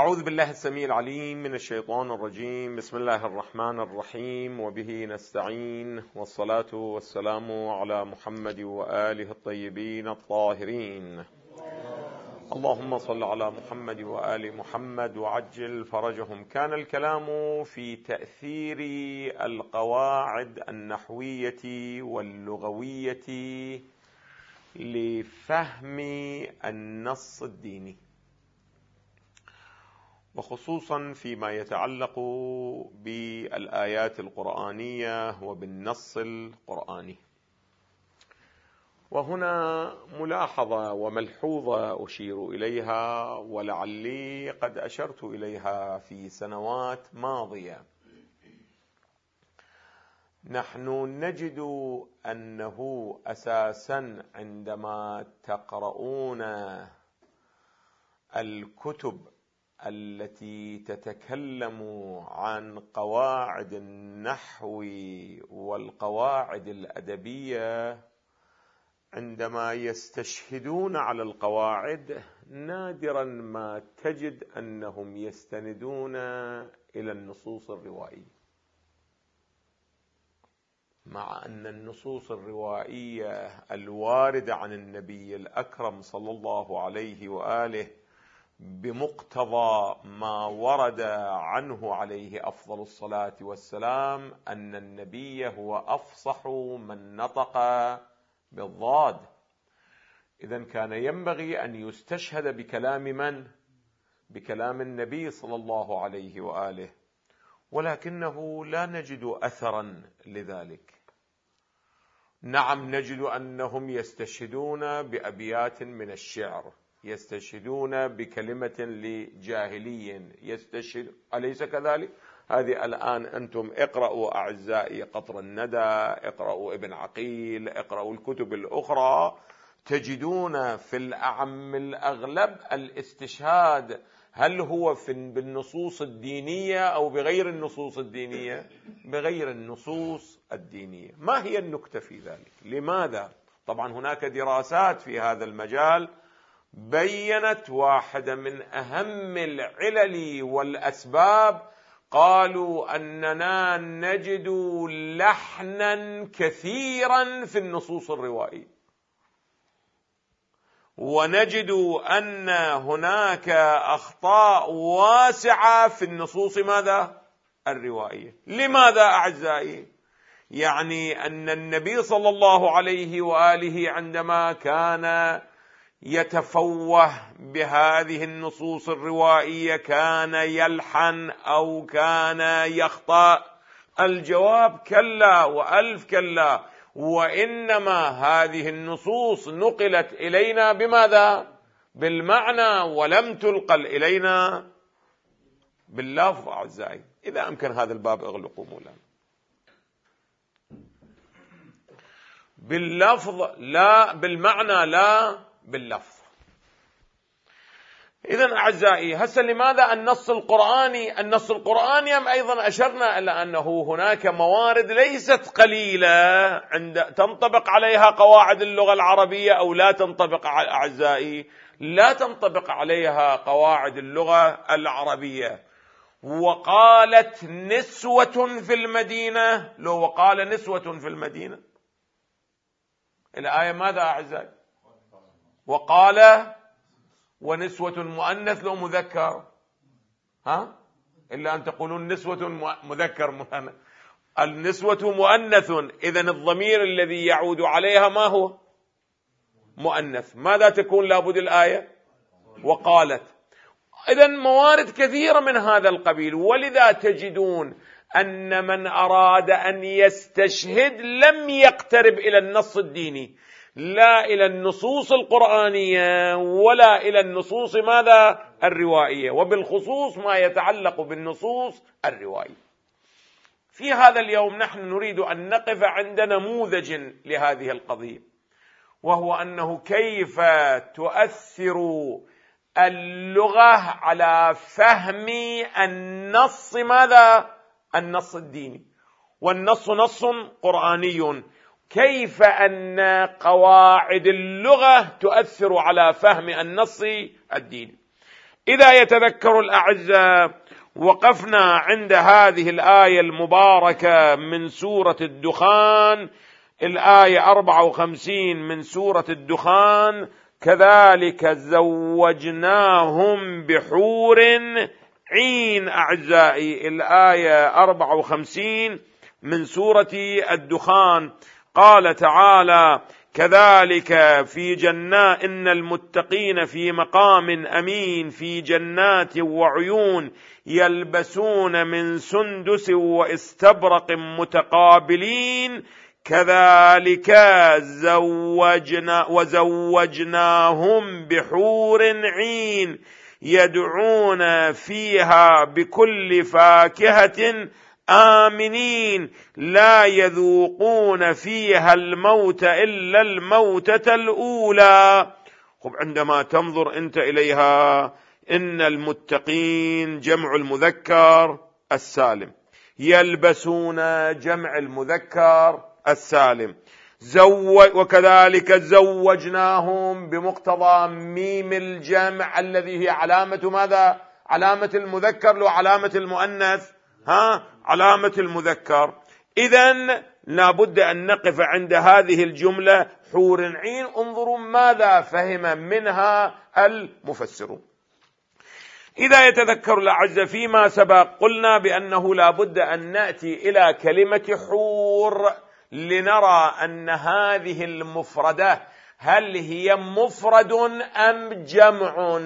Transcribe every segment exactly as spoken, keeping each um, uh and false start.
أعوذ بالله السميع العليم من الشيطان الرجيم. بسم الله الرحمن الرحيم، وبه نستعين، والصلاة والسلام على محمد وآله الطيبين الطاهرين. اللهم صل على محمد وآل محمد وعجل فرجهم. كان الكلام في تأثير القواعد النحوية واللغوية لفهم النص الديني، وخصوصا فيما يتعلق بالآيات القرآنية وبالنص القرآني. وهنا ملاحظة وملحوظة أشير إليها، ولعلي قد أشرت إليها في سنوات ماضية. نحن نجد أنه أساسا عندما تقرؤون الكتب التي تتكلم عن قواعد النحو والقواعد الأدبية، عندما يستشهدون على القواعد نادرا ما تجد أنهم يستندون إلى النصوص الروائية، مع أن النصوص الروائية الواردة عن النبي الأكرم صلى الله عليه وآله بمقتضى ما ورد عنه عليه أفضل الصلاة والسلام أن النبي هو أفصح من نطق بالضاد. إذن كان ينبغي أن يستشهد بكلام من؟ بكلام النبي صلى الله عليه وآله، ولكنه لا نجد أثرا لذلك. نعم، نجد أنهم يستشهدون بأبيات من الشعر، يستشهدون بكلمة لجاهلي، يستشهد، أليس كذلك؟ هذه الآن أنتم اقرأوا أعزائي قطر الندى، اقرأوا ابن عقيل، اقرأوا الكتب الأخرى، تجدون في الأعم الأغلب الاستشهاد هل هو في بالنصوص الدينية أو بغير النصوص الدينية؟ بغير النصوص الدينية. ما هي النكتة في ذلك؟ لماذا؟ طبعا هناك دراسات في هذا المجال بيّنت واحدة من أهم العلل والأسباب. قالوا أننا نجد لحنا كثيرا في النصوص الروائية، ونجد أن هناك أخطاء واسعة في النصوص ماذا؟ الروائية. لماذا أعزائي؟ يعني أن النبي صلى الله عليه وآله عندما كان يتفوه بهذه النصوص الروائية كان يلحن أو كان يخطأ؟ الجواب كلا وألف كلا، وإنما هذه النصوص نقلت إلينا بماذا؟ بالمعنى، ولم تلقل إلينا باللفظ. أعزائي، إذا أمكن هذا الباب اغلقوا مولانا. باللفظ لا، بالمعنى لا، باللفظ. إذن أعزائي، هسه لماذا النص القرآني؟ النص القرآني أم أيضا أشرنا إلى أنه هناك موارد ليست قليلة عند تنطبق عليها قواعد اللغة العربية أو لا تنطبق. أعزائي، لا تنطبق عليها قواعد اللغة العربية. وقالت نسوة في المدينة، لو وقال نسوة في المدينة، الآية ماذا أعزائي؟ وقال ونسوة مؤنث لو مذكر، ها؟ إلا أن تقولون نسوة مذكر مؤنث. النسوة مؤنث، إذن الضمير الذي يعود عليها ما هو؟ مؤنث. ماذا تكون لابد الآية؟ وقالت. إذن موارد كثيرة من هذا القبيل، ولذا تجدون أن من أراد أن يستشهد لم يقترب إلى النص الديني، لا إلى النصوص القرآنية ولا إلى النصوص ماذا؟ الروائية، وبالخصوص ما يتعلق بالنصوص الروائية. في هذا اليوم نحن نريد أن نقف عند نموذج لهذه القضية، وهو أنه كيف تؤثر اللغة على فهم النص ماذا؟ النص الديني. والنص نص قرآني، كيف أن قواعد اللغة تؤثر على فهم النص الديني. إذا يتذكر الأعزاء وقفنا عند هذه الآية المباركة من سورة الدخان، الآية أربعة وخمسين من سورة الدخان: كذلك زوجناهم بحور عين. أعزائي الآية أربعة وخمسين من سورة الدخان، قال تعالى: كذلك في جنات إن المتقين في مقام أمين في جنات وعيون يلبسون من سندس واستبرق متقابلين كذلك زوجنا وزوجناهم بحور عين يدعون فيها بكل فاكهة آمنين لا يذوقون فيها الموت إلا الموتة الأولى. خب عندما تنظر أنت إليها، إن المتقين جمع المذكر السالم، يلبسون جمع المذكر السالم، زوج وكذلك زوجناهم بمقتضى ميم الجمع الذي هي علامة ماذا؟ علامة المذكر لو علامة المؤنث؟ ها علامة المذكر. إذن لابد أن نقف عند هذه الجملة حور عين. انظروا ماذا فهم منها المفسرون. إذا يتذكر الأعزاء فيما سبق قلنا بأنه لابد أن نأتي إلى كلمة حور لنرى أن هذه المفردة هل هي مفرد أم جمع،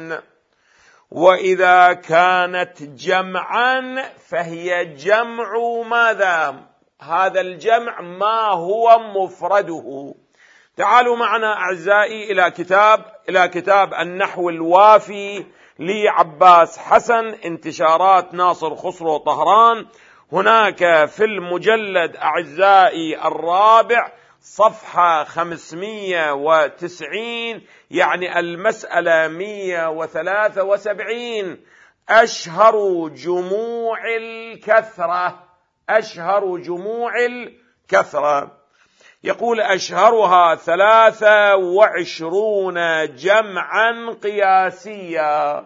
وإذا كانت جمعا فهي جمع ماذا؟ هذا الجمع ما هو مفرده. تعالوا معنا أعزائي إلى كتاب إلى كتاب النحو الوافي لعباس حسن، انتشارات ناصر خسرو طهران. هناك في المجلد أعزائي الرابع صفحة خمسمائة وتسعين، يعني المسألة مئة وثلاثة وسبعين، أشهر جموع الكثرة. أشهر جموع الكثرة يقول أشهرها ثلاثة وعشرون جمعا قياسيا،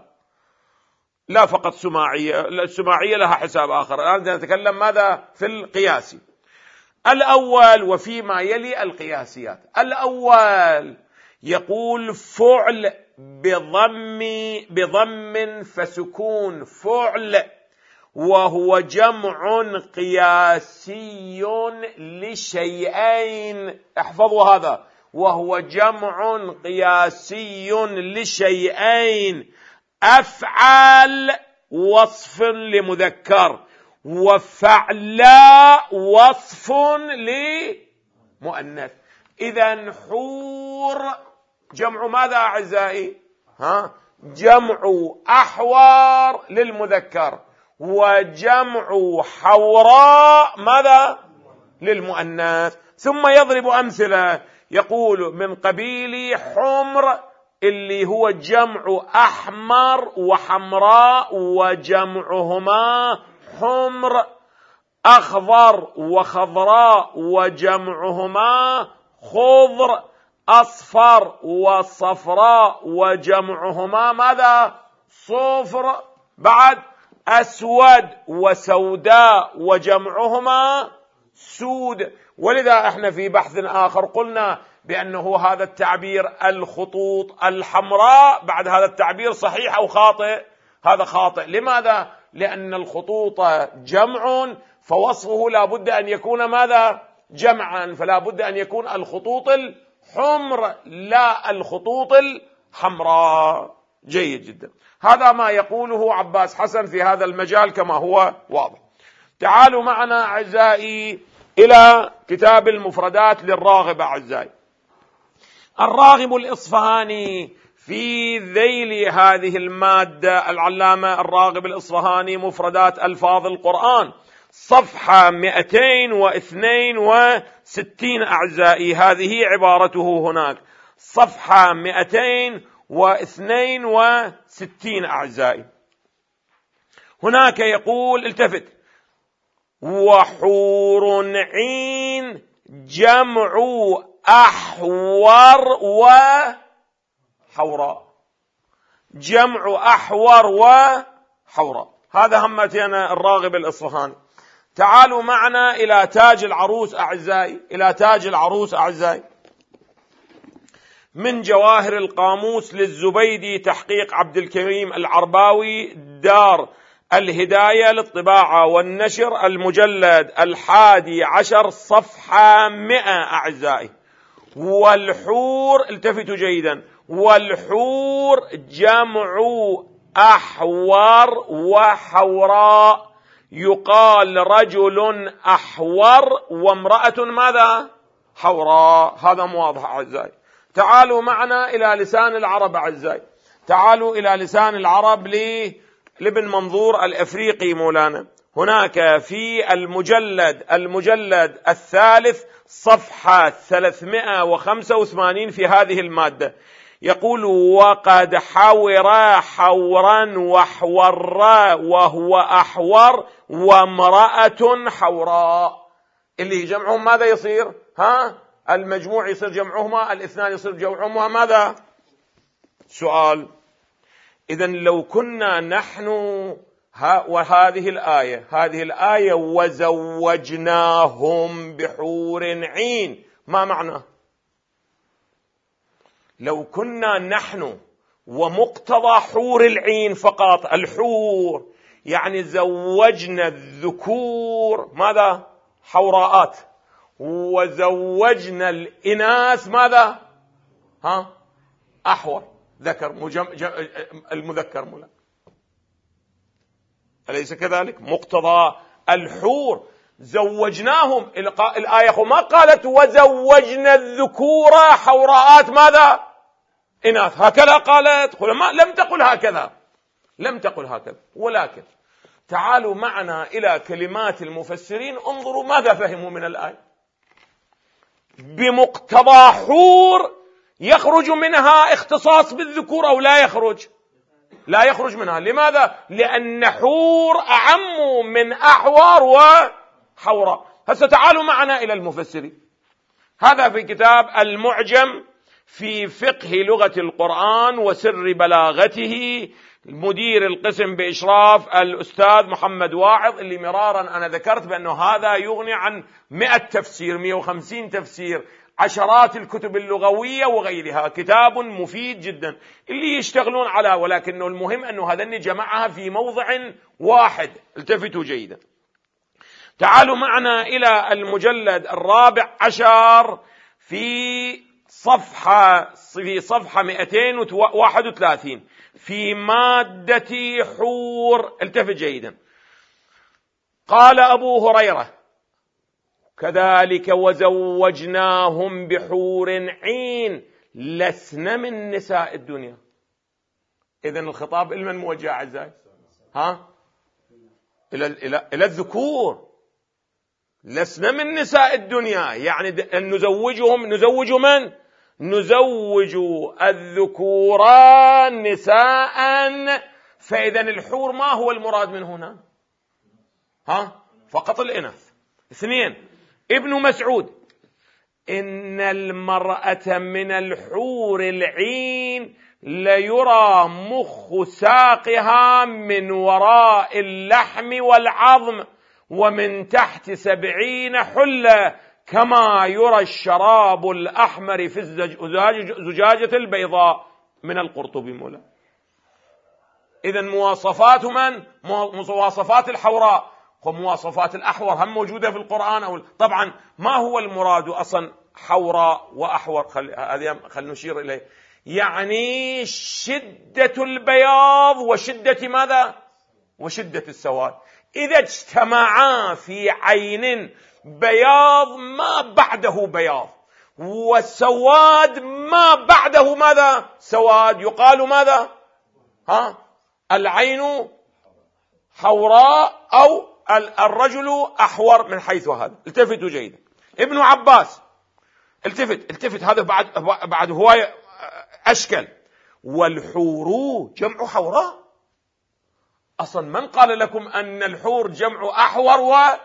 لا فقط سماعية، السماعية لها حساب آخر. الآن نتكلم ماذا في القياسي. الأول وفيما يلي القياسيات. الأول يقول فعل بضم بضم فسكون فعل، وهو جمع قياسي لشيئين. احفظوا هذا، وهو جمع قياسي لشيئين: أفعل وصف لمذكر، وفعلاء وصف لمؤنث. إذن حور جمع ماذا أعزائي؟ ها جمع أحوار للمذكر، وجمع حوراء ماذا؟ للمؤنث. ثم يضرب أمثلة، يقول من قبيل حمر اللي هو جمع أحمر وحمراء وجمعهما حمر، أخضر وخضراء وجمعهما خضر، أصفر وصفراء وجمعهما ماذا؟ صفر. بعد أسود وسوداء وجمعهما سود. ولذا احنا في بحث آخر قلنا بأنه هذا التعبير الخطوط الحمراء بعد هذا التعبير صحيح أو خاطئ؟ هذا خاطئ. لماذا؟ لأن الخطوط جمع، فوصفه لا بد أن يكون ماذا؟ جمعا، فلا بد أن يكون الخطوط الحمر لا الخطوط الحمراء. جيد جدا، هذا ما يقوله عباس حسن في هذا المجال كما هو واضح. تعالوا معنا أعزائي إلى كتاب المفردات للراغب. أعزائي الراغب الإصفهاني في ذيل هذه المادة، العلامة الراغب الإصفهاني مفردات ألفاظ القرآن، صفحة مئتين واثنين وستين. أعزائي هذه عبارته هناك، صفحة مئتين واثنين وستين. أعزائي هناك يقول، التفت: وحور عين جمع أحور وحوراء. جمع أحور وحوراء. هذا همتنا الراغب الإصفهاني. تعالوا معنا إلى تاج العروس أعزائي، إلى تاج العروس أعزائي، من جواهر القاموس للزبيدي، تحقيق عبد الكريم العرباوي، دار الهداية للطباعة والنشر، المجلد الحادي عشر صفحة مئة أعزائي. والحور، التفتوا جيدا، والحور جمع أحور وحوراء، يقال رجل أحور وامرأة ماذا؟ حوراء. هذا واضح أعزائي. تعالوا معنا إلى لسان العرب أعزائي، تعالوا إلى لسان العرب لابن منظور الأفريقي مولانا. هناك في المجلد المجلد الثالث صفحة ثلاثمائة وخمسة وثمانين في هذه المادة يقول: وقد حور حورا وحورا وهو أحور وامرأة حوراء. اللي جمعهم ماذا يصير؟ ها؟ المجموع يصير جمعهما، الاثنان يصير جمعهما ماذا؟ سؤال. إذن لو كنا نحن ها وهذه الآية، هذه الآية وزوجناهم بحور عين، ما معناه؟ لو كنا نحن ومقتضى حور العين فقط، الحور يعني زوجنا الذكور ماذا؟ حوراءات، وزوجنا الإناث ماذا؟ ها؟ أحور، ذكر مجم... جم... المذكر ملا، أليس كذلك؟ مقتضى الحور زوجناهم. الآية ما قالت وزوجنا الذكور حوراءات ماذا؟ إناث، هكذا قالت؟ ما لم تقل هكذا، لم تقل هكذا. ولكن تعالوا معنا إلى كلمات المفسرين، انظروا ماذا فهموا من الآية. بمقتضى حور يخرج منها اختصاص بالذكور أو لا يخرج؟ لا يخرج منها. لماذا؟ لأن حور أعم من أحور وحوراء. هسه تعالوا معنا إلى المفسرين. هذا في كتاب المعجم في فقه لغة القرآن وسر بلاغته، مدير القسم بإشراف الأستاذ محمد واعظ، اللي مرارا أنا ذكرت بأنه هذا يغني عن مئة تفسير، مئة وخمسين تفسير، عشرات الكتب اللغوية وغيرها. كتاب مفيد جدا اللي يشتغلون على، ولكنه المهم أنه هذا جمعها في موضع واحد. التفتوا جيدا. تعالوا معنا إلى المجلد الرابع عشر في صفحة في صفحة مئتين وواحد وثلاثين في مادة حور. التفت جيدا. قال أبو هريرة: كذلك وزوجناهم بحور عين لسن من نساء الدنيا. إذن الخطاب لمن موجه أعزائي؟ ها؟ إلى إلى إلى الذكور. لسن من نساء الدنيا، يعني أن نزوجهم، نزوج من؟ نزوج الذكوران نساء. فإذن الحور ما هو المراد من هنا؟ ها؟ فقط الإناث. اثنين، ابن مسعود: إن المرأة من الحور العين ليرى مخ ساقها من وراء اللحم والعظم ومن تحت سبعين حلة كما يرى الشراب الأحمر في الزجاجة البيضاء. من القرطبي مولا. إذن مواصفات من؟ مواصفات الحوراء ومواصفات الأحور هم موجودة في القرآن. أو طبعا ما هو المراد أصلا حوراء وأحور؟ خل... هذه خل نشير إليه. يعني شدة البياض وشدة ماذا؟ وشدة السواد. إذا اجتمعا في عين بياض ما بعده بياض والسواد ما بعده ماذا؟ سواد، يقال ماذا؟ ها؟ العين حوراء أو الرجل أحور من حيث هذا. التفتوا جيدا. ابن عباس: التفت التفت هذا بعد بعد هواية أشكل. والحور جمع حوراء. أصلا من قال لكم أن الحور جمع أحور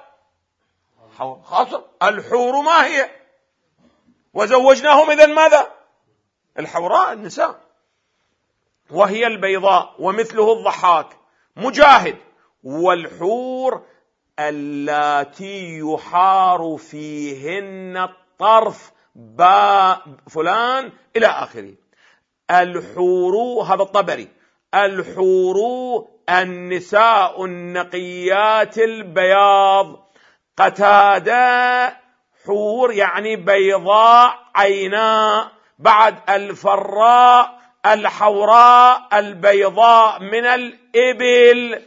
وحور؟ خاصة الحور ما هي؟ وزوجناهم إذن ماذا؟ الحوراء النساء. وهي البيضاء، ومثله الضحاك. مجاهد: والحور اللاتي يحار فيهن الطرف باء فلان إلى آخره. الحور، هذا الطبري، الحور النساء النقيات البياض. قتادة: حور يعني بيضاء عيناء. بعد الفراء الحوراء البيضاء من الإبل.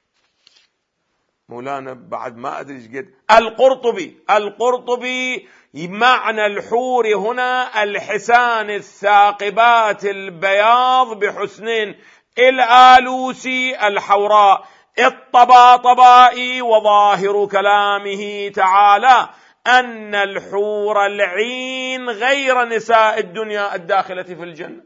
مولانا بعد ما أدري ايش قد. القرطبي القرطبي معنى الحور هنا الحسان الثاقبات البياض بحسنين. الآلوسي الحوراء. الطباطبائي: وظاهر كلامه تعالى أن الحور العين غير نساء الدنيا الداخلة في الجنة.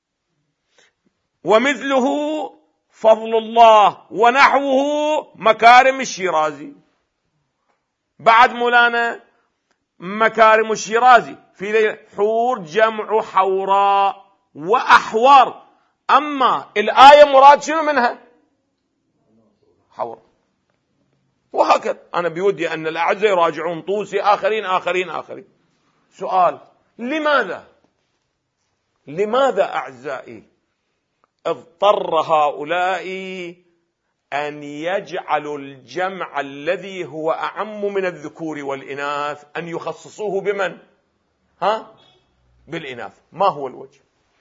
ومثله فضل الله، ونحوه مكارم الشيرازي. بعد مولانا مكارم الشيرازي في حور جمع حوراء وأحور. أما الآية مراد شنو منها؟ حور. وهكذا أنا بودي أن الأعزة يراجعون طوسي، آخرين آخرين آخرين. سؤال: لماذا لماذا أعزائي اضطر هؤلاء أن يجعلوا الجمع الذي هو أعم من الذكور والإناث أن يخصصوه بمن؟ ها؟ بالإناث. ما هو الوجه؟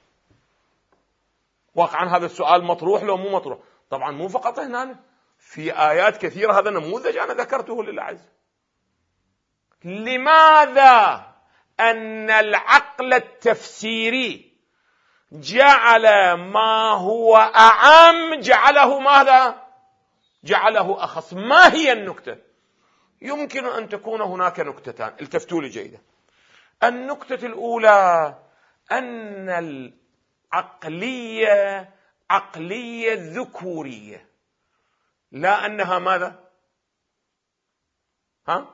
واقعا هذا السؤال مطروح لو مو مطروح؟ طبعا مو فقط هنا، في آيات كثيرة. هذا نموذج أنا ذكرته للأعز. لماذا أن العقل التفسيري جعل ما هو أعم جعله ماذا؟ جعله أخص. ما هي النكتة؟ يمكن أن تكون هناك نكتتان، التفتوا لي جيدا. النكتة الأولى أن العقلية عقلية ذكورية، لا أنها ماذا؟ ها؟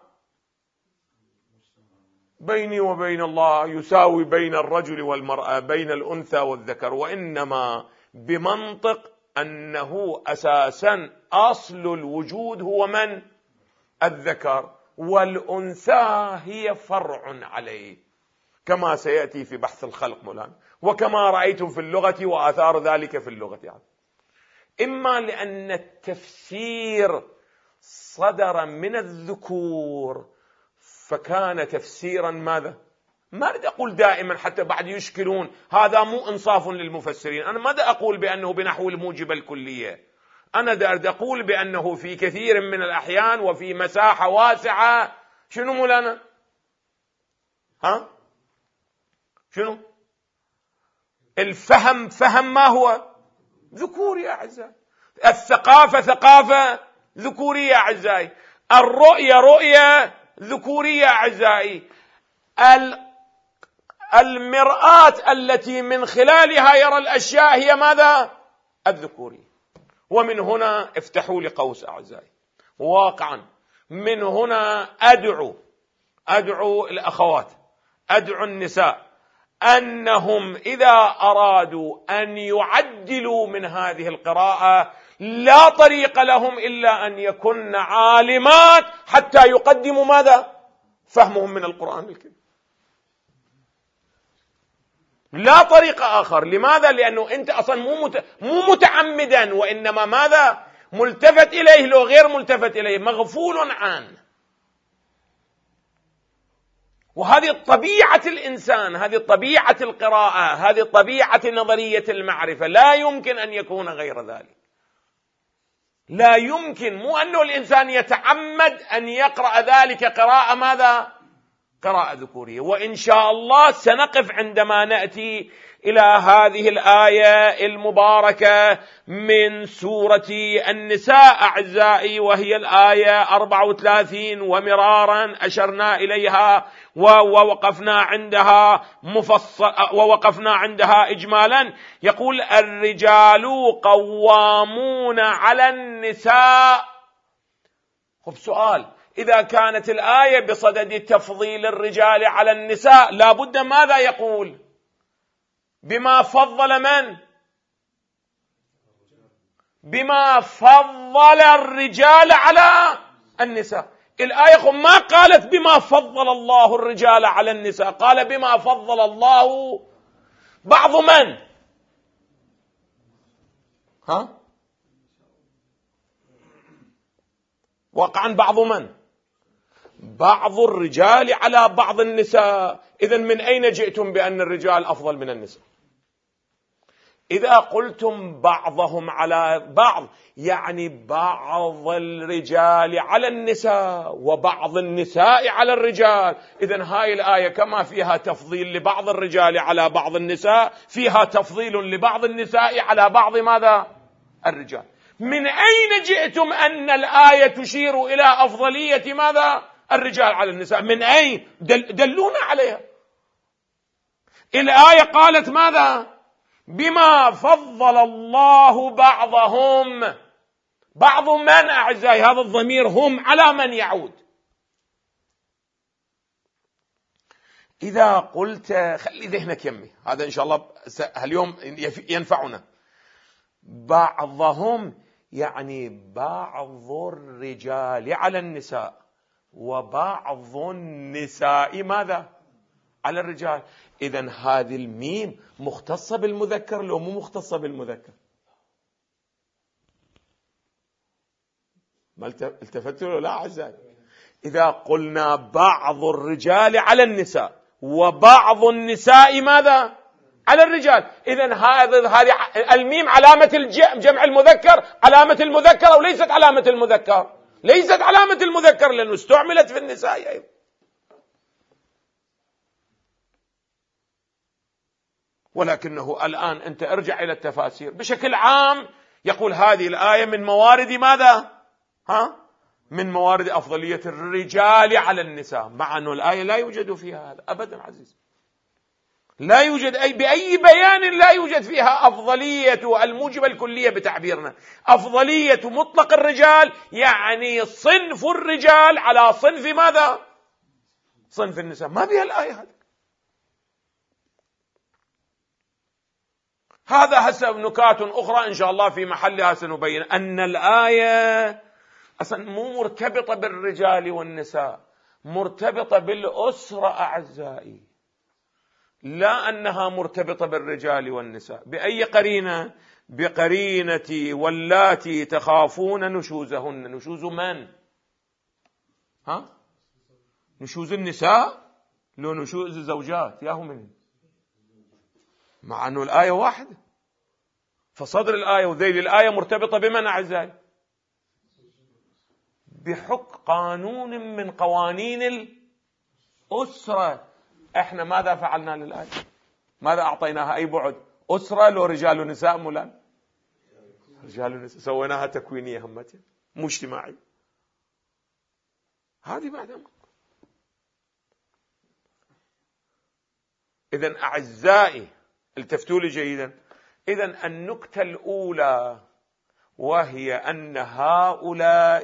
بيني وبين الله يساوي بين الرجل والمرأة، بين الأنثى والذكر، وإنما بمنطق أنه أساسا أصل الوجود هو من؟ الذكر، والأنثى هي فرع عليه، كما سيأتي في بحث الخلق مولانا، وكما رأيتم في اللغة وآثار ذلك في اللغة. يعني إما لأن التفسير صدر من الذكور فكان تفسيرا ماذا؟ ما أريد أقول دائما حتى بعد يشكلون، هذا مو إنصاف للمفسرين. أنا ماذا أقول بأنه بنحو الموجبة الكلية؟ أنا أريد أقول بأنه في كثير من الأحيان وفي مساحة واسعة شنو مولانا؟ ها؟ شنو؟ الفهم فهم ما هو؟ ذكوري يا أعزائي. الثقافة ثقافة ذكورية يا أعزائي. الرؤية رؤية ذكورية يا أعزائي. المرآة التي من خلالها يرى الأشياء هي ماذا؟ الذكورية. ومن هنا افتحوا لي قوس أعزائي، واقعا من هنا أدعو أدعو الأخوات، أدعو النساء أنهم إذا أرادوا أن يعدلوا من هذه القراءة لا طريق لهم إلا أن يكن عالمات حتى يقدموا ماذا؟ فهمهم من القرآن الكريم. لا طريق آخر. لماذا؟ لأنه أنت أصلا مو مو متعمدا، وإنما ماذا؟ ملتفت إليه، لو غير ملتفت إليه مغفول عنه. وهذه طبيعة الإنسان، هذه طبيعة القراءة، هذه طبيعة نظرية المعرفة، لا يمكن أن يكون غير ذلك. لا يمكن، مو أنه الإنسان يتعمد أن يقرأ ذلك قراءة ماذا؟ قراءة ذكورية. وإن شاء الله سنقف عندما نأتي إلى هذه الآية المباركة من سورة النساء أعزائي، وهي الآية أربعة وثلاثين، ومرارا أشرنا إليها ووقفنا عندها مفصل ووقفنا عندها إجمالا. يقول: الرجال قوامون على النساء. خب سؤال، إذا كانت الآية بصدد تفضيل الرجال على النساء، لا بد ماذا يقول؟ بما فضل من؟ بما فضل الرجال على النساء. الآية ما قالت بما فضل الله الرجال على النساء، قال بما فضل الله بعض من؟ ها؟ واقعا بعض من؟ بعض الرجال على بعض النساء. إذن من أين جئتم بأن الرجال أفضل من النساء؟ إذا قلتم بعضهم على بعض يعني بعض الرجال على النساء وبعض النساء على الرجال. إذن هاي الآية كما فيها تفضيل لبعض الرجال على بعض النساء، فيها تفضيل لبعض النساء على بعض ماذا؟ الرجال. من أين جئتم أن الآية تشير إلى أفضلية ماذا؟ الرجال على النساء. من أين؟ دل دلونا عليها. الآية قالت ماذا؟ بما فضل الله بعضهم. بعض من أعزائي؟ هذا الضمير هم على من يعود؟ إذا قلت خلي ذهنك يمي، هذا إن شاء الله اليوم ينفعنا. بعضهم يعني بعض الرجال على النساء وبعض النساء ماذا؟ على الرجال. إذن هذه الميم مختصة بالمذكر لو مو مختصة بالمذكر؟ ما التفتوا لا أعزائي؟ إذا قلنا بعض الرجال على النساء وبعض النساء ماذا؟ على الرجال، إذن هذا هذه الميم علامة الجمع المذكر، علامة المذكر أو ليست علامة المذكر؟ ليست علامة المذكر لأنه استعملت في النساء أيضا. ولكنه الآن أنت ارجع إلى التفاسير بشكل عام، يقول هذه الآية من موارد ماذا؟ ها؟ من موارد أفضلية الرجال على النساء، مع أن الآية لا يوجد فيها هذا أبدا عزيز، لا يوجد أي بأي بيان لا يوجد فيها أفضلية الموجبة الكلية بتعبيرنا، أفضلية مطلق الرجال يعني صنف الرجال على صنف ماذا؟ صنف النساء، ما بها الآية هذا. هذا حسب نكات أخرى إن شاء الله في محلها سنبين أن الآية أصلا مو مرتبطة بالرجال والنساء، مرتبطة بالأسرة أعزائي، لا أنها مرتبطة بالرجال والنساء. بأي قرينة؟ بقرينة واللاتي تخافون نشوزهن. نشوز من؟ ها؟ نشوز النساء لو نشوز الزوجات ياهو من؟ مع أنه الآية واحدة، فصدر الآية وذيل الآية مرتبطة بمن أعزائي؟ بحق قانون من قوانين الأسرة. احنا ماذا فعلنا للآية؟ ماذا أعطيناها أي بعد؟ أسرة لو رجال ونساء مولا؟ رجال ونساء، سويناها تكوينية همتين مو اجتماعي. هذه بعد. إذن أعزائي التفتوا لي جيدا، إذن النكتة الأولى وهي أن هؤلاء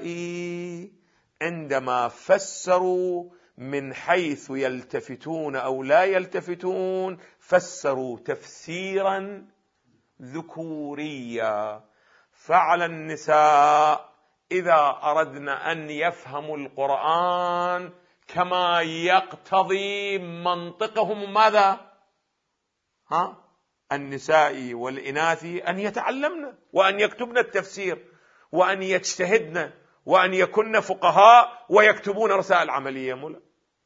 عندما فسروا من حيث يلتفتون أو لا يلتفتون فسروا تفسيرا ذكوريا. فعلى النساء إذا أردنا أن يفهموا القرآن كما يقتضي منطقهم ماذا؟ ها؟ النساء والإناث أن يتعلمن وأن يكتبن التفسير وأن يجتهدن وأن يكن فقهاء ويكتبون رسائل عملية مولا.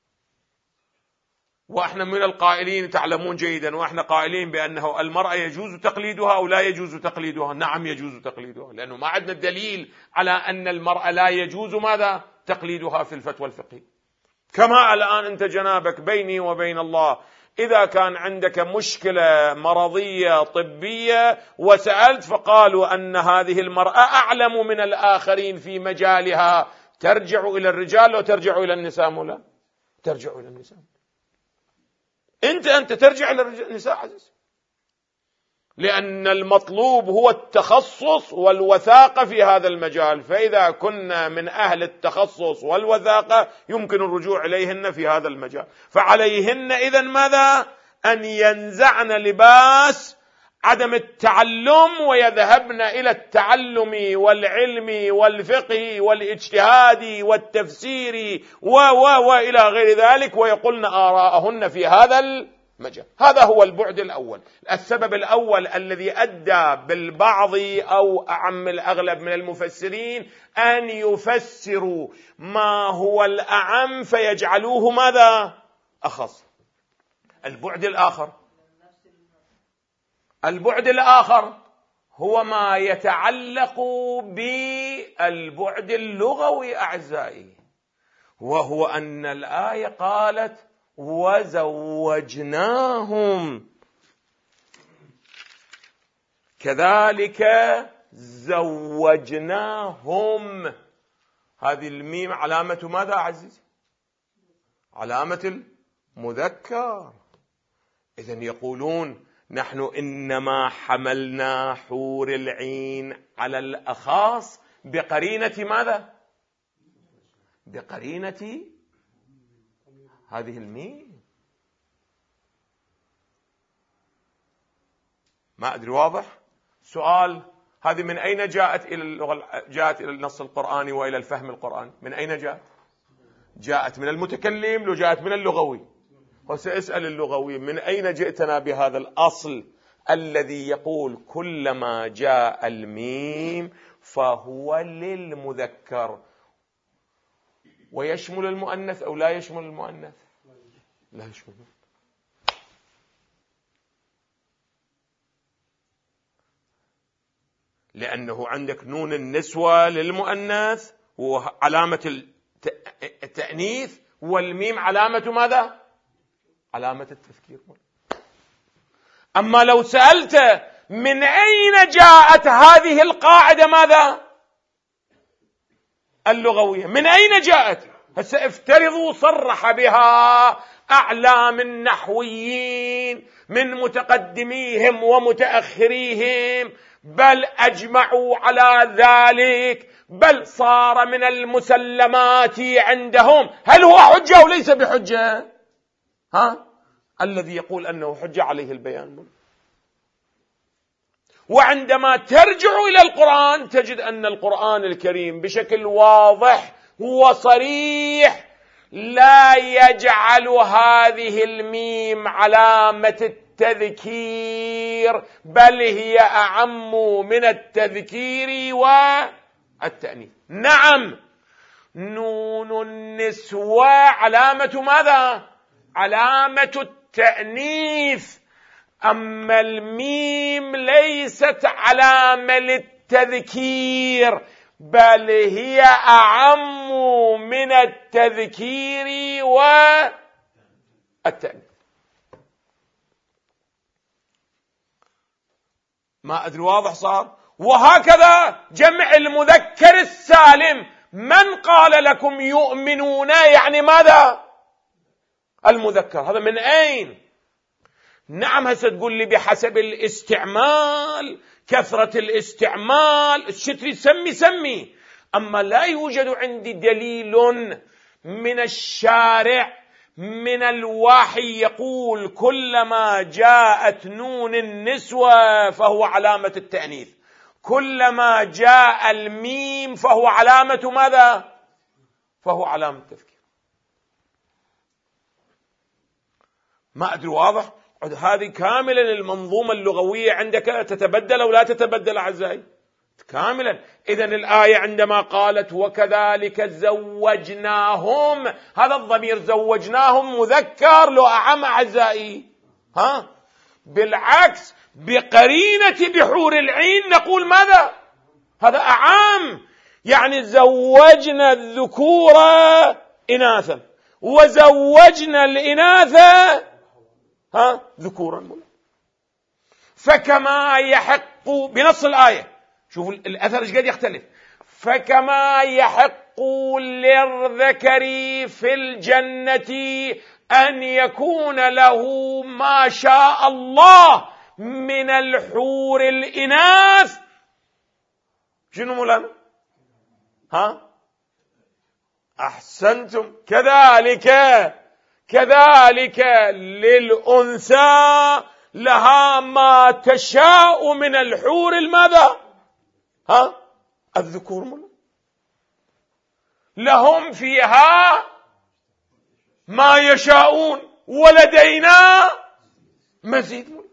وإحنا من القائلين تعلمون جيدا، وإحنا قائلين بأنه المرأة يجوز تقليدها أو لا يجوز تقليدها. نعم يجوز تقليدها، لأنه ما عندنا دليل على أن المرأة لا يجوز ماذا؟ تقليدها في الفتوى الفقهية. كما الآن أنت جنابك بيني وبين الله إذا كان عندك مشكلة مرضية طبية وسألت فقالوا أن هذه المرأة أعلم من الآخرين في مجالها، ترجع إلى الرجال أو ترجع إلى النساء مولا؟ ترجع إلى النساء. أنت أنت ترجع إلى النساء عزيز، لأن المطلوب هو التخصص والوثاقة في هذا المجال، فإذا كنا من أهل التخصص والوثاقة يمكن الرجوع إليهن في هذا المجال. فعليهن إذن ماذا؟ أن ينزعن لباس عدم التعلم ويذهبن إلى التعلم والعلم والفقه والاجتهاد والتفسير و و وإلى غير ذلك، ويقولن آراءهن في هذا المجال. هذا هو البعد الأول. السبب الأول الذي أدى بالبعض أو أعم الأغلب من المفسرين أن يفسروا ما هو الأعم فيجعلوه ماذا؟ أخص. البعد الآخر البعد الآخر هو ما يتعلق بالبعد اللغوي أعزائي، وهو أن الآية قالت وزوجناهم، كذلك زوجناهم. هذه الميم علامة ماذا عزيزي؟ علامة المذكر. إذن يقولون نحن إنما حملنا حور العين على الأخاص بقرينة ماذا؟ بقرينة هذه الميم. ما أدري واضح؟ سؤال، هذه من أين جاءت إلى اللغة؟ جاءت إلى النص القرآني وإلى الفهم القرآني، من أين جاءت؟ جاءت من المتكلم لو جاءت من اللغوي؟ وسأسأل اللغوي من أين جئتنا بهذا الأصل الذي يقول كلما جاء الميم فهو للمذكر، ويشمل المؤنث أو لا يشمل المؤنث؟ لا يشمل. لأنه عندك نون النسوة للمؤنث وعلامة التأنيث، والميم علامة ماذا؟ علامة التذكير. أما لو سألت من أين جاءت هذه القاعدة ماذا؟ اللغوية، من أين جاءت؟ هسه افترضوا صرح بها أعلام النحويين من متقدميهم ومتأخريهم، بل أجمعوا على ذلك، بل صار من المسلمات عندهم. هل هو حجة أو ليس بحجة؟ ها؟ الذي يقول أنه حجة عليه البيان. وعندما ترجع إلى القرآن تجد أن القرآن الكريم بشكل واضح وصريح لا يجعل هذه الميم علامة التذكير، بل هي أعم من التذكير والتأنيث. نعم، نون النسوة علامة ماذا؟ علامة التأنيث، أما الميم ليست علامة للتذكير، بل هي أعم من التذكير والتأنيث. ما أدري واضح صار؟ وهكذا جمع المذكر السالم، من قال لكم يؤمنون يعني ماذا؟ المذكر. هذا من أين؟ نعم، هسه تقول لي بحسب الاستعمال، كثرة الاستعمال، الشتري سمي سمي، أما لا يوجد عندي دليل من الشارع من الوحي يقول كلما جاءت نون النسوة فهو علامة التأنيث، كلما جاء الميم فهو علامة ماذا؟ فهو علامة التذكير. ما أدري واضح؟ هذه كاملا المنظومة اللغوية عندك تتبدل أو لا تتبدل أعزائي؟ كاملا. إذن الآية عندما قالت وكذلك زوجناهم، هذا الضمير زوجناهم مذكر لو أعم أعزائي؟ ها؟ بالعكس، بقرينة بحور العين نقول ماذا؟ هذا أعم، يعني زوجنا الذكور إناثا وزوجنا الإناث ها ذكورا. فكما يحق بنص الآية، شوفوا الأثر ايش قد يختلف، فكما يحق للذكر في الجنة أن يكون له ما شاء الله من الحور الإناث. شنو مولانا؟ ها؟ أحسنتم. كذلك كذلك للأنثى لها ما تشاء من الحور الماذا؟ ها؟ الذكور من لهم فيها ما يشاءون ولدينا مزيد من.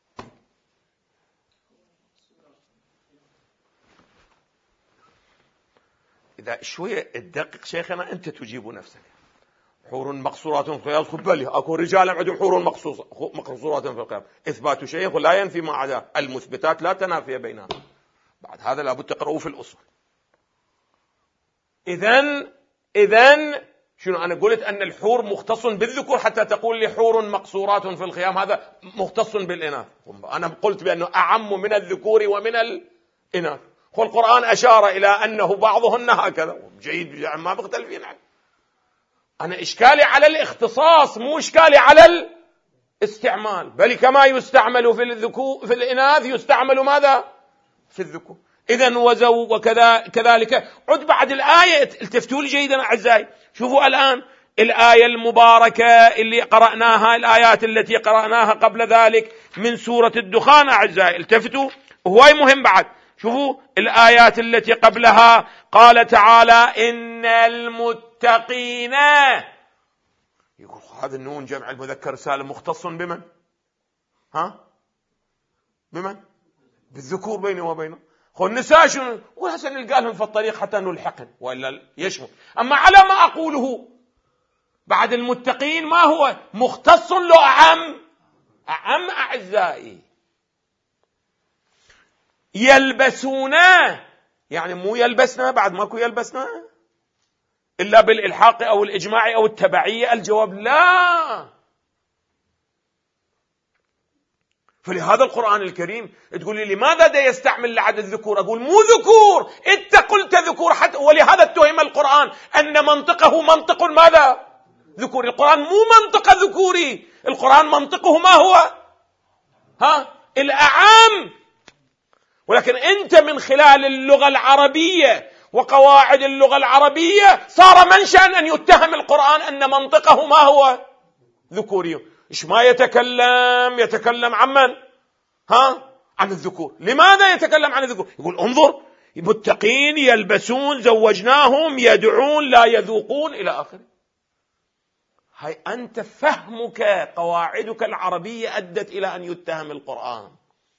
إذا شوية تدقق شيخنا أنت تجيب نفسك. حور مقصورات في الخيام، بل أكو رجال عندهم حور مقصورات في الخيام، إثبات شيء لا ينفي ما عداه، المثبتات لا تنافي بينها. بعد هذا لابد تقرأوا في الأصول. إذن إذن شنو أنا قلت أن الحور مختص بالذكور حتى تقول لي حور مقصورات في الخيام هذا مختص بالإناث. أنا قلت بأنه أعم من الذكور ومن الإناث. والقرآن أشار إلى أنه بعضهن هكذا، جيد يعني ما بختلفين عنه. أنا إشكالي على الاختصاص مو إشكالي على الاستعمال، بل كما يستعمل في الذكور في الإناث يستعمل ماذا؟ في الذكور. إذن وزو وكذا كذلك. عد بعد الآية، التفتوا لي جيدا أعزائي، شوفوا الآن الآية المباركة اللي قرأناها، الآيات التي قرأناها قبل ذلك من سورة الدخان أعزائي، التفتوا وهو مهم بعد. شوفوا الآيات التي قبلها، قال تعالى إن المتقين، يقول هذا النون جمع المذكر سالم مختص بمن؟ ها؟ بمن؟ بالذكور بيني وبينه. خو النساء شنو؟ وهسه نلقى لهم في الطريق حتى نلحقن وإلا يشمل. أما على ما أقوله بعد المتقين ما هو مختص له أعم أعم أعزائي. يلبسونه يعني مو يلبسنا، بعد ماكو يلبسنا إلا بالإلحاق أو الإجماع أو التبعية. الجواب لا. فلهذا القرآن الكريم تقول لي لماذا دا يستعمل لعد الذكور؟ أقول مو ذكور، أنت قلت ذكور حتى، ولهذا اتهم القرآن أن منطقه منطق ماذا؟ ذكور. القرآن مو منطق ذكوري، القرآن منطقه ما هو؟ ها؟ الأعام. ولكن أنت من خلال اللغة العربية وقواعد اللغة العربية صار منشأ أن يتهم القرآن أن منطقه ما هو؟ ذكوري. إيش ما يتكلم يتكلم عن من؟ ها؟ عن الذكور. لماذا يتكلم عن الذكور؟ يقول انظر متقين يلبسون زوجناهم يدعون لا يذوقون إلى آخره. هاي أنت فهمك قواعدك العربية أدت إلى أن يتهم القرآن،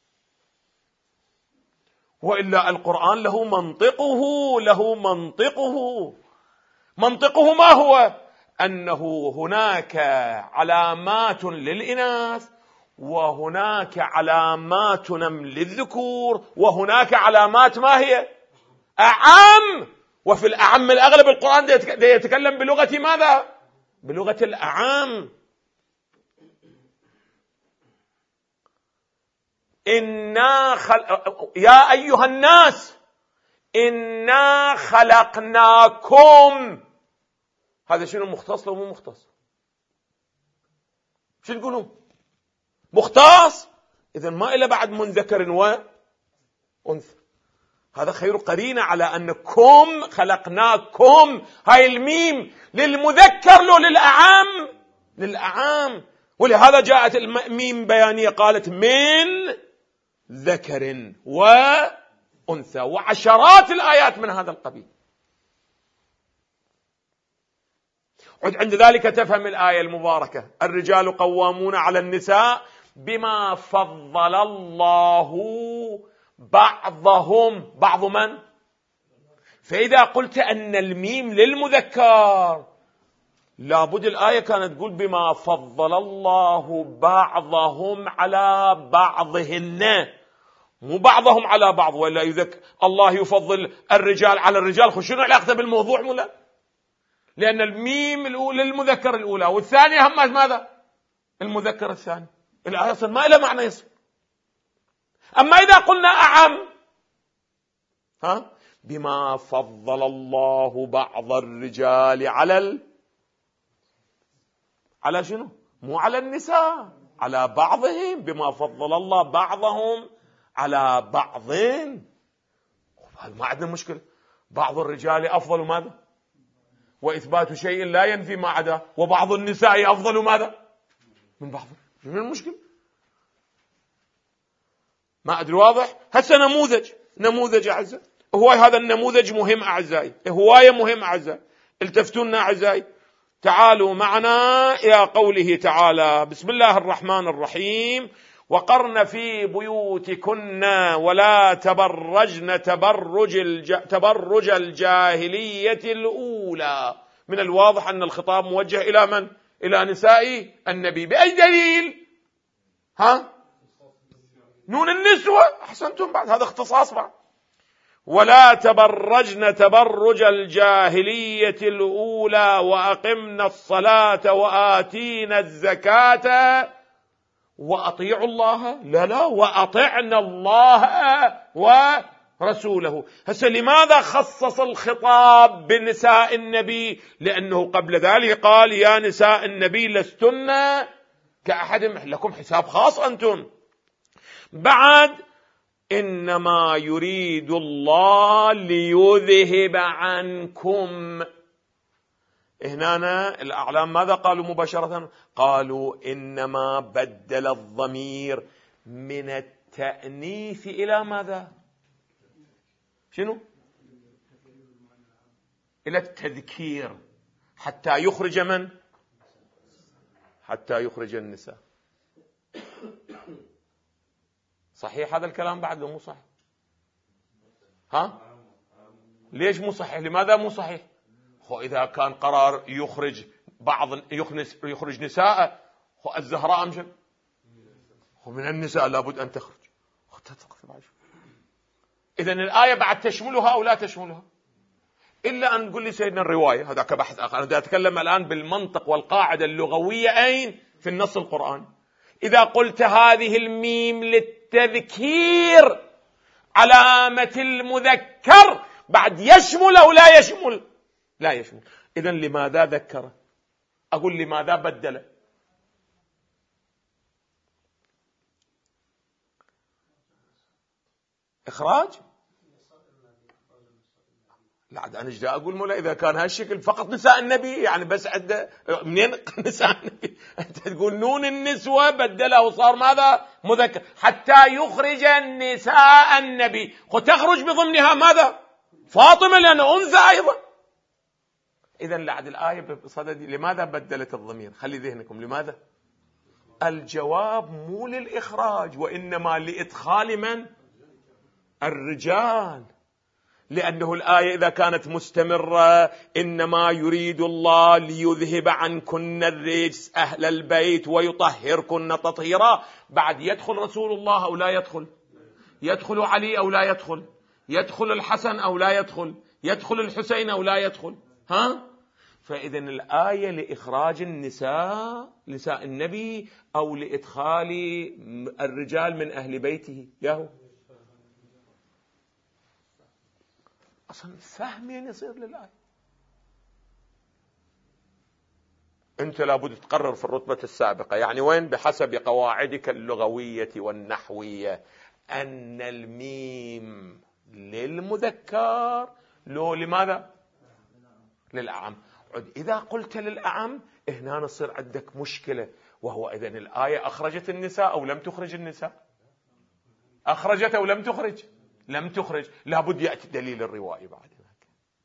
وإلا القرآن له منطقه له منطقه منطقه ما هو؟ أنه هناك علامات للإناث وهناك علامات للذكور وهناك علامات ما هي؟ أعم. وفي الأعم الأغلب القرآن ده يتكلم بلغة ماذا؟ بلغة الأعم. إنا خل... يا أيها الناس إنا خلقناكم، هذا شنو مختص لو مو مختص؟ شو تقولون؟ مختص. إذن ما إلا بعد من ذكر وأنثى. هذا خير قرينة على أنكم خلقناكم. هاي الميم للمذكر لو للأعام؟ للأعام. ولهذا جاءت الميم بيانية قالت من ذكر وأنثى، وعشرات الآيات من هذا القبيل. عد عند ذلك تفهم الآية المباركة الرجال قوامون على النساء بما فضل الله بعضهم. بعض من؟ فإذا قلت أن الميم للمذكر لابد الآية كانت تقول بما فضل الله بعضهم على بعضهن، مو بعضهم على بعض. ولا يذكر الله يفضل الرجال على الرجال، خو شنو علاقته بالموضوع؟ مولا، لأن الميم الأولى للمذكر الأولى والثانية هم ماذا؟ المذكر الثاني. الآية أصلا ما لها معنى يصير. أما إذا قلنا أعم، ها بما فضل الله بعض الرجال على ال... على شنو؟ مو على النساء، على بعضهم. بما فضل الله بعضهم على بعض. هذا ما عندنا مشكلة. بعض الرجال أفضل ماذا؟ وإثبات شيء لا ينفي ما عداه. وبعض النساء أفضل ماذا؟ من بعض. شنو المشكلة؟ ما أدري واضح؟ هسه نموذج نموذج أعزائي، هو هذا النموذج مهم أعزائي، هواية مهم أعزائي. التفتونا أعزائي، تعالوا معنا إلى قوله تعالى: بسم الله الرحمن الرحيم: وقرن في بيوتكن ولا تبرجن تبرج, الج... تبرج الجاهلية الأولى. من الواضح أن الخطاب موجه إلى من؟ إلى نساء النبي. بأي دليل؟ ها؟ نون النسوة. أحسنتم، بعد هذا اختصاص بعد. ولا تبرجن تبرج الجاهلية الأولى وأقمنا الصلاة وآتينا الزكاة وأطيعوا الله. لا لا، وأطعنا الله ورسوله. هسه لماذا خصص الخطاب بنساء النبي؟ لأنه قبل ذلك قال: يا نساء النبي لستن كأحد، لكم حساب خاص أنتم. بعد: إنما يريد الله ليذهب عنكم. هنا الأعلام ماذا قالوا مباشرة؟ قالوا إنما بدل الضمير من التأنيث إلى ماذا؟ شنو؟ إلى التذكير، حتى يخرج من؟ حتى يخرج النساء. صحيح هذا الكلام بعد مو صحيح؟ ها؟ ليش مو صحيح؟ لماذا مو صحيح؟ هو إذا كان قرار يخرج بعض يخرج نساء، هو الزهراء أمشن هو من النساء لابد أن تخرج. إذن الآية بعد تشملها أو لا تشملها؟ إلا أن نقول لي سيدنا الرواية، هذا كبحث آخر. أنا أتكلم الآن بالمنطق والقاعدة اللغوية. أين؟ في النص القرآني. إذا قلت هذه الميم للتذكير علامة المذكر، بعد يشمل أو لا يشمل؟ لا يشمل. إذن لماذا ذكر؟ أقول لماذا بدل؟ إخراج؟ لا عاد أنا إيش أقول مولا إذا كان هالشكل فقط نساء النبي، يعني بس عنده منين نساء النبي؟ أنت تقول نون النسوة بدله وصار ماذا؟ مذكر، حتى يخرج النساء النبي، وتخرج بضمنها ماذا؟ فاطمة، لأنه أنثى أيضا. إذا لعد الآية بصدد لماذا بدلت الضمير؟ خلي ذهنكم لماذا؟ الجواب مو للإخراج، وإنما لإدخال من؟ الرجال. لأنه الآية إذا كانت مستمرة: إنما يريد الله ليذهب عنكن الرجس أهل البيت ويطهركن تطهيرا، بعد يدخل رسول الله أو لا يدخل؟ يدخل علي أو لا يدخل؟ يدخل الحسن أو لا يدخل؟ يدخل الحسين أو لا يدخل؟ ها؟ فإذن الآية لإخراج النساء، نساء النبي، أو لإدخال الرجال من أهل بيته. ياهو أصلا فهمين يصير للآية. أنت لابد تقرر في الرتبة السابقة، يعني وين؟ بحسب قواعدك اللغوية والنحوية، أن الميم للمذكر، لو لماذا؟ للأعم. إذا قلت للأعم هنا نصير عندك مشكلة، وهو إذن الآية أخرجت النساء أو لم تخرج النساء؟ أخرجت أو لم تخرج؟ لم تخرج. لابد يأتي دليل الرواية بعد ذلك.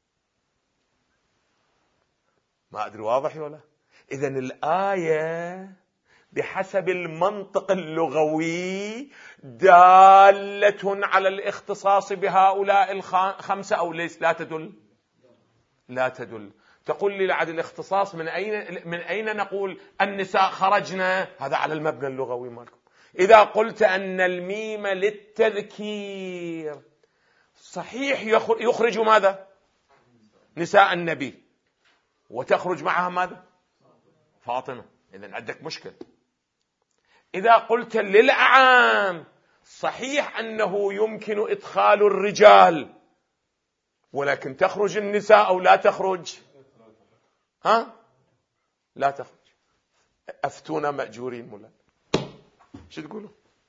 ما أدري واضح ولا؟ إذن الآية بحسب المنطق اللغوي دالة على الاختصاص بهؤلاء الخمسة أو ليس؟ لا تدل؟ لا تدل. تقول لي لعد الاختصاص من أين من أين نقول النساء خرجنا؟ هذا على المبنى اللغوي مالكم. إذا قلت أن الميم للتذكير، صحيح يخرج ماذا؟ نساء النبي، وتخرج معها ماذا؟ فاطمة. إذن عندك مشكلة. إذا قلت للأعام، صحيح أنه يمكن إدخال الرجال، ولكن تخرج النساء أو لا تخرج؟ ها؟ لا تخرج. أفتونا مأجورين مولا. شو تقولوا؟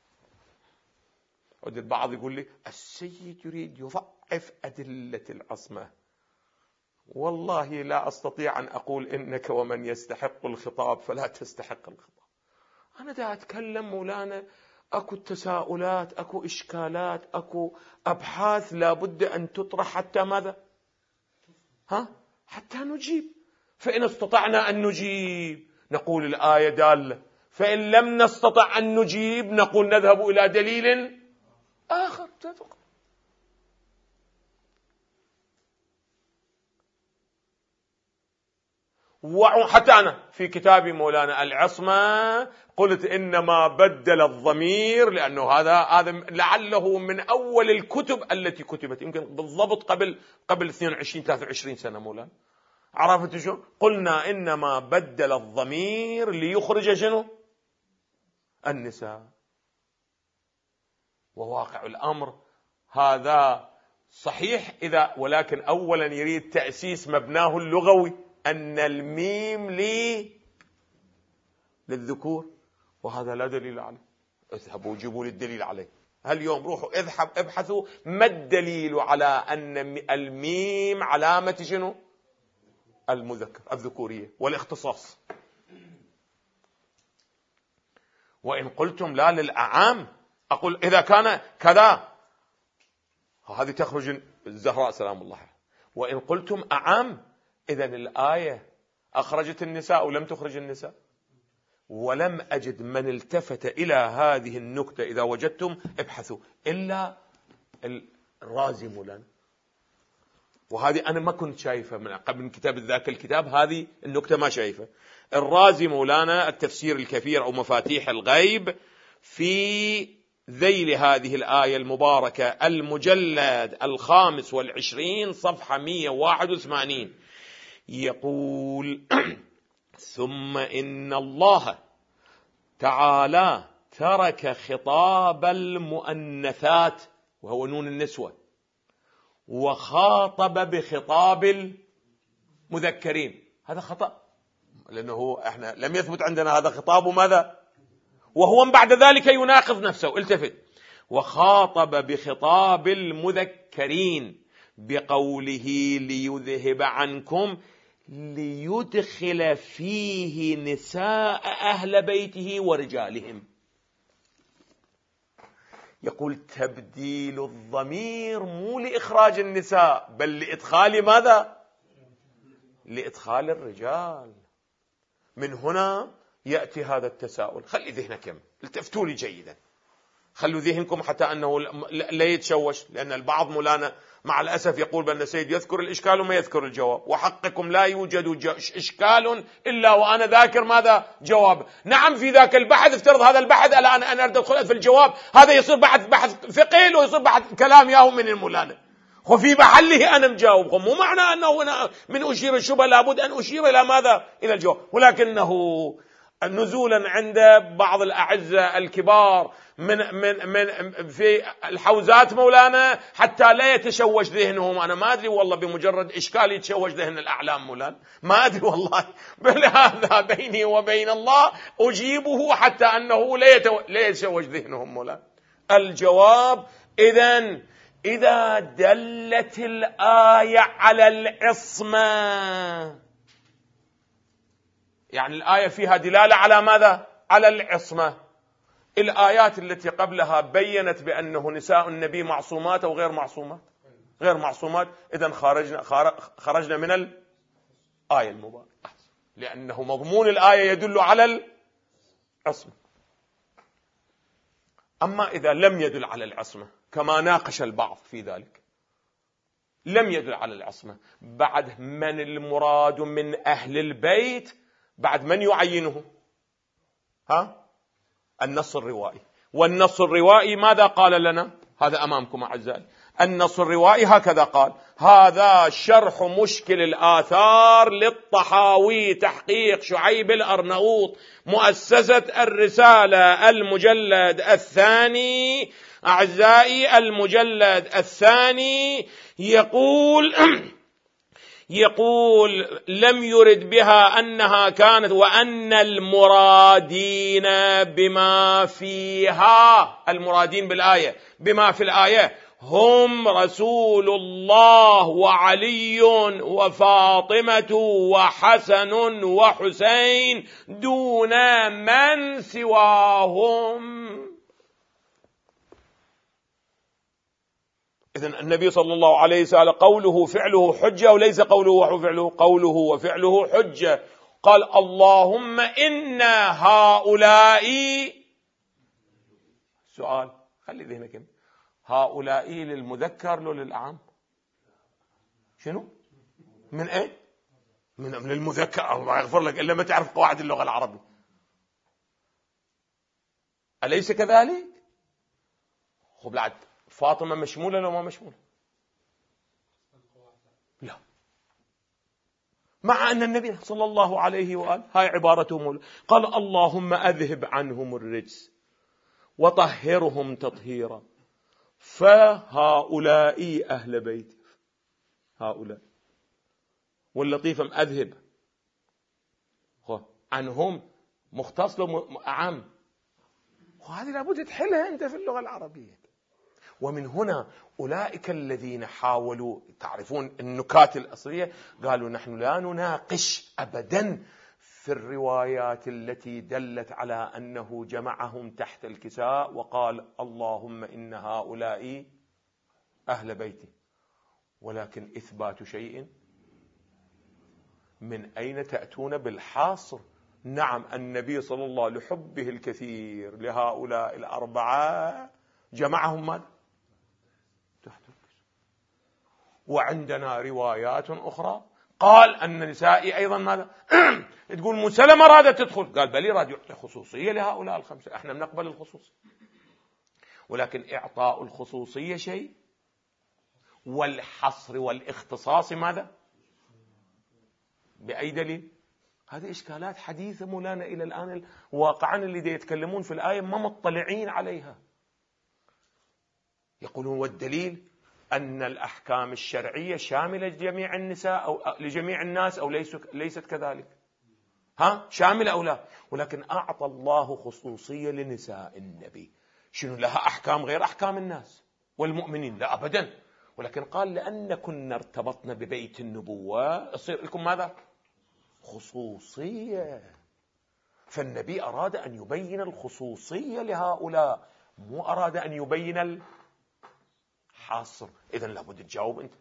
البعض يقول لي السيد يريد يضعف أدلة العصمة. والله لا أستطيع أن أقول إنك ومن يستحق الخطاب فلا تستحق الخطاب. أنا دا أتكلم مولانا أكو تساؤلات، أكو إشكالات، أكو أبحاث لابد أن تطرح حتى ماذا؟ ها؟ حتى نجيب. فإن استطعنا أن نجيب نقول الآية دالة، فإن لم نستطع أن نجيب نقول نذهب إلى دليل آخر. وحتى أنا في كتابي مولانا العصمة قلت إنما بدل الضمير، لأنه هذا هذا لعله من أول الكتب التي كتبت، يمكن بالضبط قبل قبل اثنين وعشرين ثلاثة وعشرين سنة مولانا. عرفت شو قلنا؟ إنما بدل الضمير ليخرج شنو؟ النساء. وواقع الأمر هذا صحيح إذا، ولكن أولا يريد تأسيس مبناه اللغوي، أن الميم لي للذكور، وهذا لا دليل عليه. اذهبوا وجيبوا لي الدليل عليه. هل يوم روحوا اذهب ابحثوا ما الدليل على أن الميم علامة شنو؟ المذكر، الذكورية والاختصاص. وإن قلتم لا للأعام، أقول إذا كان كذا، هذه تخرج الزهراء سلام الله. وإن قلتم أعام، إذن الآية أخرجت النساء ولم تخرج النساء. ولم أجد من التفت إلى هذه النكتة، إذا وجدتم ابحثوا، إلا الرازي مولانا. وهذه أنا ما كنت شايفة من قبل من كتاب ذاك الكتاب، هذه النكتة ما شايفة. الرازي مولانا التفسير الكثير أو مفاتيح الغيب في ذيل هذه الآية المباركة، المجلد الخامس والعشرين صفحة مئة وواحد وثمانين، يقول: ثم إن الله تعالى ترك خطاب المؤنثات، وهو نون النسوة، وخاطب بخطاب المذكرين. هذا خطأ، لأنه احنا لم يثبت عندنا هذا خطاب ماذا، وهو بعد ذلك يناقض نفسه. التفت: وخاطب بخطاب المذكرين بقوله ليذهب عنكم، ليدخل فيه نساء أهل بيته ورجالهم. يقول تبديل الضمير مو لإخراج النساء، بل لإدخال ماذا؟ لإدخال الرجال. من هنا يأتي هذا التساؤل. خلي ذهنكم، التفتوا لي جيدا، خلوا ذهنكم حتى أنه لا يتشوش، لأن البعض مولانا مع الأسف يقول بأن السيد يذكر الإشكال وما يذكر الجواب. وحقكم لا يوجد إشكال إلا وأنا ذاكر ماذا؟ جواب. نعم في ذاك البحث، افترض هذا البحث الآن أنا أريد أدخل في الجواب، هذا يصير بحث بحث فقهي ويصير بحث كلام ياهو من المولانا، وفي محله أنا مجاوبكم. مو معنى أنه هنا من أشير الشبهة لابد أن أشير إلى ماذا؟ إلى الجواب. ولكنه نزولا عند بعض الأعزة الكبار من من من في الحوزات مولانا حتى لا يتشوش ذهنهم. أنا ما أدري والله، بمجرد إشكال يتشوش ذهن الأعلام مولانا، ما أدري والله، بل هذا بيني وبين الله أجيبه حتى أنه لا يتو... لا يتشوش ذهنهم مولانا. الجواب: إذن إذا دلت الآية على العصمة، يعني الآية فيها دلالة على ماذا؟ على العصمة. الآيات التي قبلها بيّنت بأنه نساء النبي معصومات أو غير معصومات؟ غير معصومات. إذن خرجنا خرجنا من الآية المباركة، لأنه مضمون الآية يدل على العصمة. أما إذا لم يدل على العصمة، كما ناقش البعض في ذلك، لم يدل على العصمة، بعد من المراد من أهل البيت؟ بعد من يعينه؟ ها؟ النص الروائي. والنص الروائي ماذا قال لنا؟ هذا أمامكم أعزائي. النص الروائي هكذا قال: هذا شرح مشكل الآثار للطحاوي، تحقيق شعيب الأرناؤوط، مؤسسة الرسالة، المجلد الثاني أعزائي، المجلد الثاني. يقول يقول لم يرد بها أنها كانت، وأن المرادين بما فيها، المرادين بالآية بما في الآية، هم رسول الله وعلي وفاطمة وحسن وحسين دون من سواهم. إذن النبي صلى الله عليه وسلم قوله فعله حجة وليس قوله وفعله، قوله وفعله حجة. قال اللهم إن هؤلاء، سؤال خلي ذهنك، هؤلاء للمذكر لو للعام؟ شنو؟ من أين؟ من من المذكر. الله يغفر لك إلا ما تعرف قواعد اللغة العربية. أليس كذلك؟ خب بعد فاطمة مشمولة لو ما مشمولة؟ لا، مع أن النبي صلى الله عليه وآله هاي عبارته مولى قال اللهم أذهب عنهم الرجس وطهرهم تطهيرا فهؤلاء أهل بيتي. هؤلاء واللطيف أذهب عنهم مختص له عام، وهذه لابد تحلها أنت في اللغة العربية. ومن هنا أولئك الذين حاولوا، تعرفون النكات الأصلية، قالوا نحن لا نناقش أبدا في الروايات التي دلت على أنه جمعهم تحت الكساء وقال اللهم إن هؤلاء أهل بيتي، ولكن إثبات شيء من أين تأتون بالحاصر؟ نعم النبي صلى الله عليه وسلم لحبه الكثير لهؤلاء الأربعة جمعهم ماذا؟ تحت الكساء. وعندنا روايات أخرى قال أن النساء أيضا ماذا؟ تقول مسلمة أرادت تدخل، قال بلي راد يعطي خصوصية لهؤلاء الخمسة، احنا بنقبل الخصوصية، ولكن إعطاء الخصوصية شيء والحصر والاختصاص ماذا؟ بأي دليل؟ هذه إشكالات حديثة مولانا إلى الآن واقعا اللي دي يتكلمون في الآية ما مطلعين عليها. يقولون والدليل أن الأحكام الشرعية شاملة لجميع النساء أو لجميع الناس أو ليست كذلك؟ ها شاملة أو لا؟ ولكن أعطى الله خصوصية لنساء النبي، شنو لها أحكام غير أحكام الناس والمؤمنين؟ لا أبدا، ولكن قال لأن كنا ارتبطنا ببيت النبوة يصير لكم ماذا؟ خصوصية. فالنبي أراد أن يبين الخصوصية لهؤلاء، مو أراد أن يبين الحصر. إذن لابد تجاوب أنت.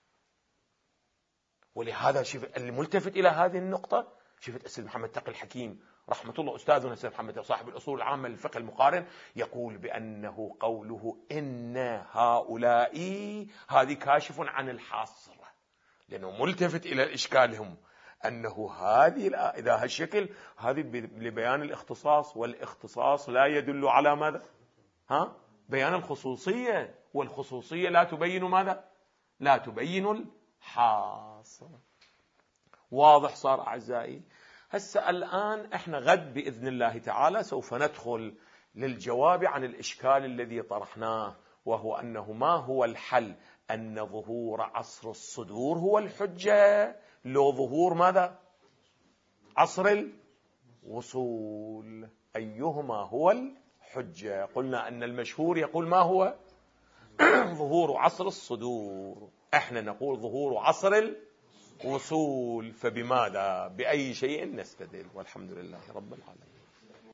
ولهذا شوف الملتفت إلى هذه النقطة، شفت السيد محمد تقي الحكيم رحمة الله أستاذنا السيد محمد صاحب الأصول العامة للفقه المقارن يقول بأنه قوله إن هؤلاء هذه كاشف عن الحصر، لأنه ملتفت إلى إشكالهم أنه هذه إذا هالشكل هذه لبيان الاختصاص، والاختصاص لا يدل على ماذا؟ ها؟ بيان الخصوصية، والخصوصية لا تبين ماذا؟ لا تبين الحاصر. واضح صار أعزائي؟ هسه الآن احنا غد بإذن الله تعالى سوف ندخل للجواب عن الإشكال الذي طرحناه، وهو أنه ما هو الحل؟ أن ظهور عصر الصدور هو الحجة، لو ظهور ماذا؟ عصر الوصول، أيهما هو الحجة؟ قلنا أن المشهور يقول ما هو؟ ظهور عصر الصدور، احنا نقول ظهور عصر الوصول، فبماذا؟ بأي شيء نستدل؟ والحمد لله رب العالمين.